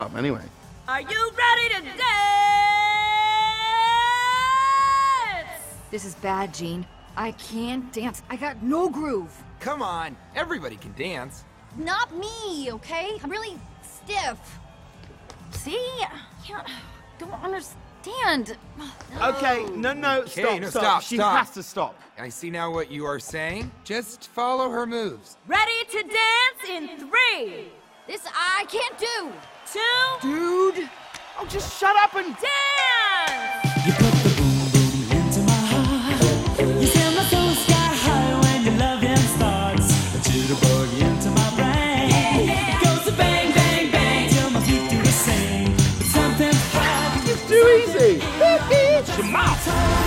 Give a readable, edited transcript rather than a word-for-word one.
Anyway. Are you ready to dance? This is bad, Gene. I can't dance. I got no groove. Come on, everybody can dance. Not me, okay? I'm really stiff. See? Don't understand. Okay, no, Okay, stop. She stop. has to stop. I see now what you are saying. Just follow her moves. Ready to dance in 3, This I can't do. 2, Dude! Oh, just shut up and dance! You put the boom boom into my heart. You send my soul sky high when your loving starts. A jitterbug into my brain. It goes to bang bang bang till my feet do the same. But something's right. It's too easy. Shut your mouth.